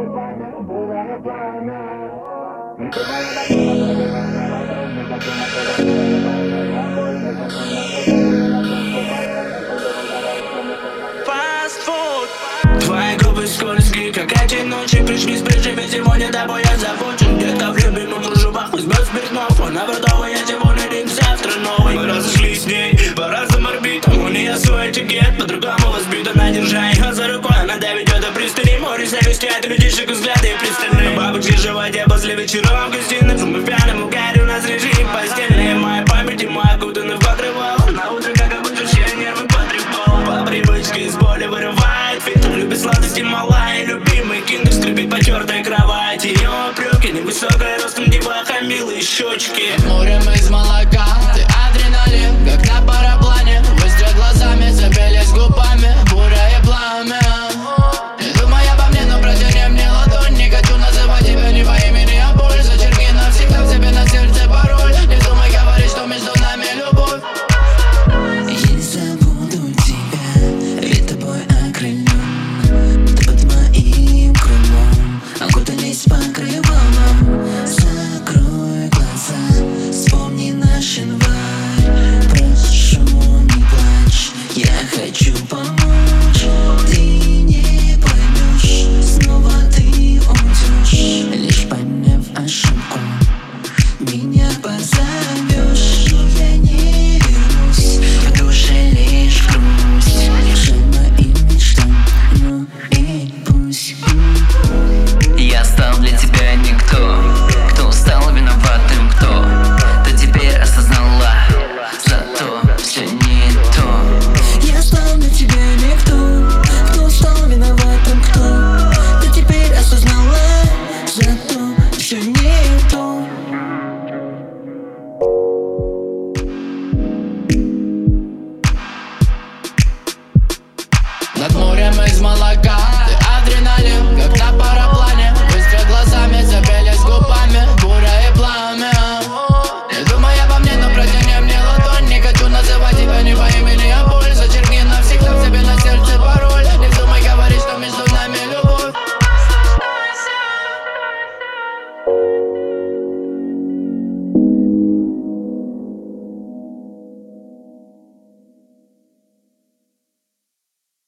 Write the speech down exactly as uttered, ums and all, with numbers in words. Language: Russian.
Твои губы скользкие, как эти ночи. Пришли с прежними, сегодня тобой я забочен. Детка в любимых кружевах, возьмет спиртнов. Она готова, я сегодня день, завтра новый. Мы разошлись с ней по разным орбитам. У нее свой этикет, по-другому воспитана. Держа ее за рукой, она доведет до пристани. Море зависти от людишек, взгляды пристальные. Бабочки в животе после вечеров в гостиной. Мы в пьяном угаре, у нас режим постельный. Моя память и моя окутана в покрывало. На утро, как обычно, все нервы потрепало. По привычке из боли вырывает фильтр. Любит сладости малая, любимый киндер. Скрипит потертая кровать. Ее упреки, невысокая ростом деваха, милые щечки. Морем из молока, ты адреналин, как на параплане. Быстро глазами, забились губами, буря и пламя. Не думай обо мне, но протяни мне ладонь. Не хочу называть тебя ни по имени, а боль. Зачеркни навсегда в себе на сердце пароль. Не думай говорить, что между нами любовь. Я не забуду тебя, ведь тобой окрылен. Ты под моим крылом, окутались покрывалом. Закрой глаза, вспомни наш январь. Прошу, не плачь, я хочу помочь.